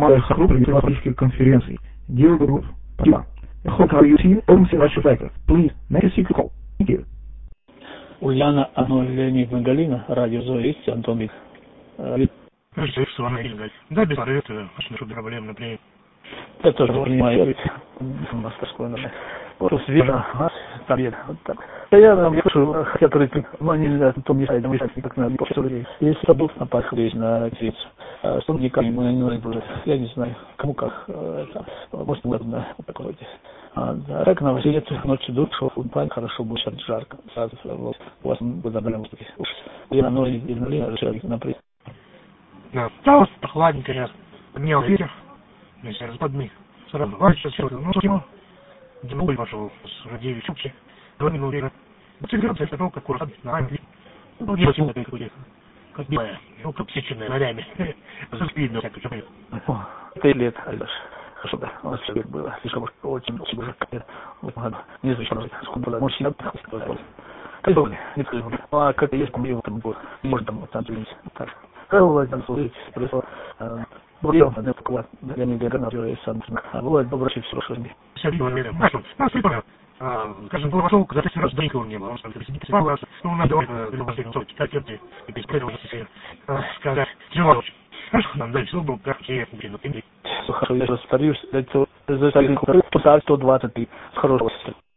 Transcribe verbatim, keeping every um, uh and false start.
Малая Хару провела политические конференции. Dear group, спасибо. How can you see Om Sivashivaka? Please, make a secret call. Thank you. Ульяна, Анна Леонидовна Галина, радио Зоя, Антон Вик. Кажется, с вами Галина. Да, без ответа, очень проблем, например. Это тоже понимаю, ведь мастерскую наше. Вот свежо, нас победа, вот так. Я нам я слышу, хотят говорить, но нельзя, то мешает, но мешает никак надо, после людей. Если забыл на пасху, есть на птицу, что никак не нужно, я не знаю, кому как, это, может, удобно, вот такой вот. А так на Василия ночью дух, шел футбол, хорошо, будет жарко, сразу, вот, у вас будет забавно, уж, я ноль и нули, решили, например. Да, стало прохладненько, сейчас, поднял ветер, если распадный, сразу, вальше, все, ну, что, Димовый пошел с радией чупчи, два минуты, вот игрался, я сказал, как урод, на Англии, ну, не очень это какое-то, как белая, ну, как сеченная ногами, видно, всякое, что понятно. О, это лет, Альбаш. Хорошо, да, у нас все было, слишком очень, очень уже, вот, ладно, не знаю, что сколько было, может, сильно, как бы, не скажу, ну, а как есть, по-моему, там было, не может там, там, так, правило, там, служить, пришло, Бурил, одна покупать, я не говорю, что я сам, а бывает, доброчи все, что мне. Все, не умею, хорошо, ну, ты понял, скажем, был вошел, за тысячу раз до никого не было, он сказал, сидите, спал вас, ну, надо, говорю, последний сорок, так, терпи, и без этого уже все, сказать, тяжело очень. Хорошо, нам дальше, все было, как я, блин, ну, хорошо, я сейчас старюсь, это, за сто двадцать, хорошего.